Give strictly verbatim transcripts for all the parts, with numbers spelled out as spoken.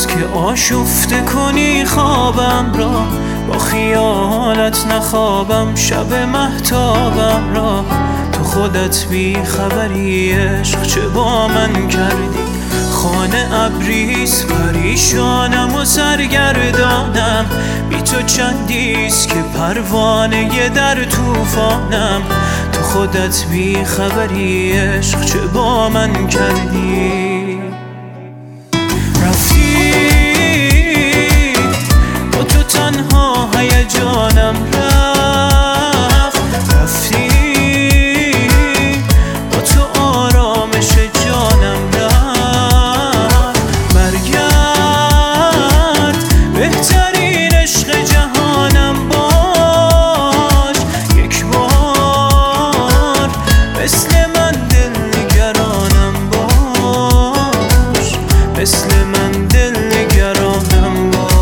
که آشفته کنی خوابم را، با خیالت نخوابم شب مهتابم را. تو خودت بی خبری عشق چه با من کردی، خانه ابریست پریشانم و سرگردانم. بی تو چندیست که پروانه در طوفانم. تو خودت بی خبری عشق چه با من کردی. رفتی با تو تنها هیجانم رفت، رفتی با تو آرامش جانم رفت. برگرد بهترین عشق جهانم باش، یک بار مثل من دل نگرانم باش، مثل من دل نگرانم باش.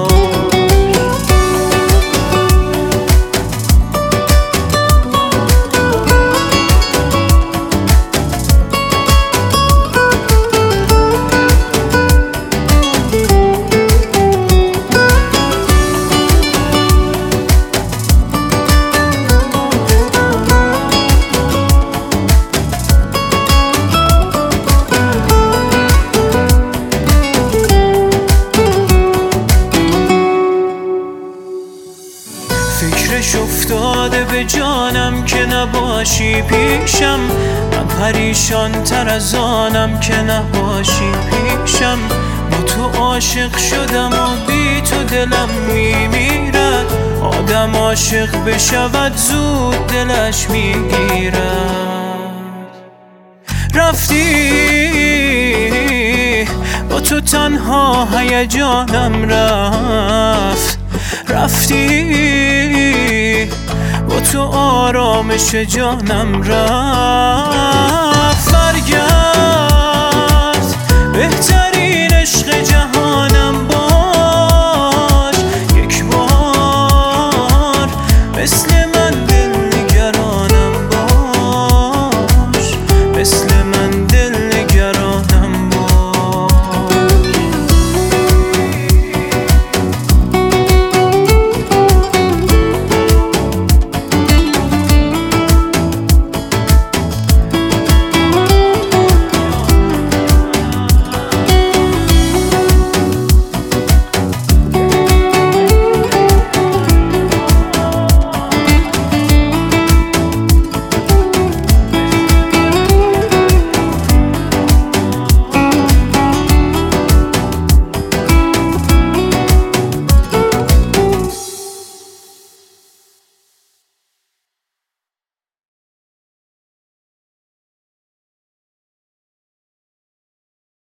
فکرش افتاده به جانم که نباشی پیشم. من پریشان تر از آنم که نباشی پیشم. با تو عاشق شدم و بی تو دلم میمیرد. آدم عاشق بشود زود دلش میگیرد. رفتی با تو تنها هیجانم رفت، رفتی با تو آرامش جانم رفت. برگرد بهتر